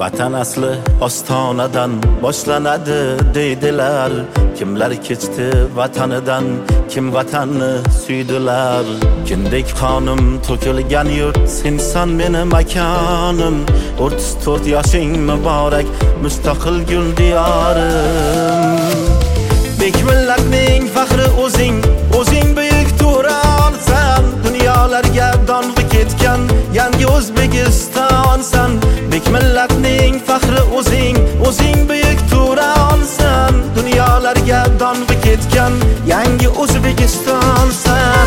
Vatan asli ostonadan boshlanadi deydilar. Kimlar kechdi vatanidan, kim vatanni suydilar. Kindek qonim to'kilgan yurt, sensan meni makonim. 34 yoshing muborak, mustaqil gul diyorim. Bek millatning faxri o'zing, o'zing buyuk Turonsan. Dunyolarga dong'i ketgan yangi O'zbekistonsan. Bek millatning faxri o'zing, o'zing buyuk Turonsan. Dunyolarga dong'i ketgan yangi O'zbekistonsan.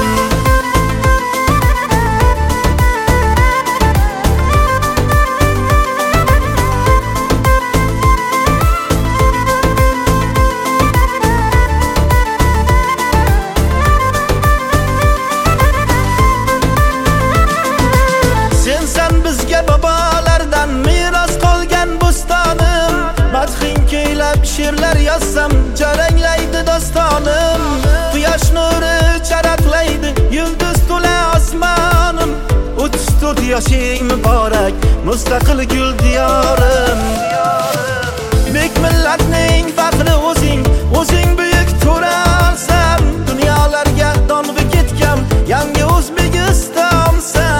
Babalardan miros qolgan bo'stonim. Madhing kuylab she'rlar yozsam jaranglaydi dostonim. Quyosh nuri charaqlaydi, yulduz to'la osmonim. 34 yoshing muborak, mustaqil gul diyorim. Bek millatning faxri o'zing, o'zing buyuk Turonsan. Dunyolarga dong'i ketgan yangi O'zbekistonsan.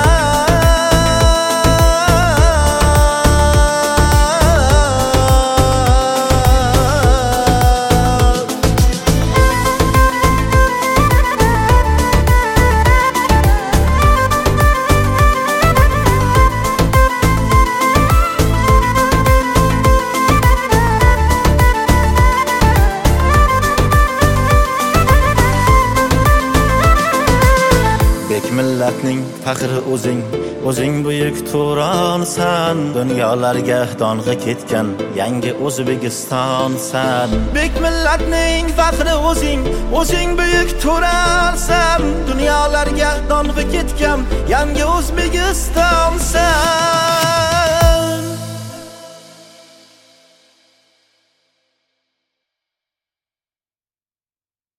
Millatning faxri o'zing, o'zing buyuk Turonsan. Dunyolarga dong'i ketgan yangi O'zbekistonsan. Bek millatning faxri o'zing, o'zing buyuk Turonsan. Dunyolarga dong'i ketgan yangi O'zbekistonsan.